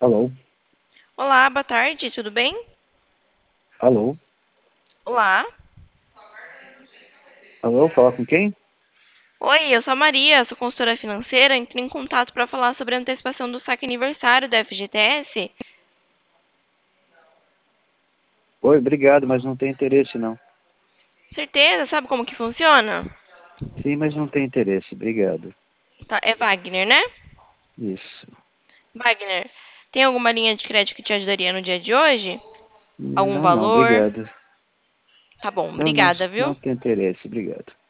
Alô? Olá, boa tarde, tudo bem? Alô? Olá. Alô, falar com quem? Oi, eu sou a Maria, sou consultora financeira. Entrei em contato para falar sobre a antecipação do saque aniversário da FGTS. Oi, obrigado, mas não tem interesse, não. Certeza, sabe como que funciona? Sim, mas não tem interesse, obrigado. Tá, é Wagner, né? Isso. Wagner, tem alguma linha de crédito que te ajudaria no dia de hoje? Algum Não, valor? obrigado. Tá bom, Não, não, obrigada, não viu? tem interesse, obrigado.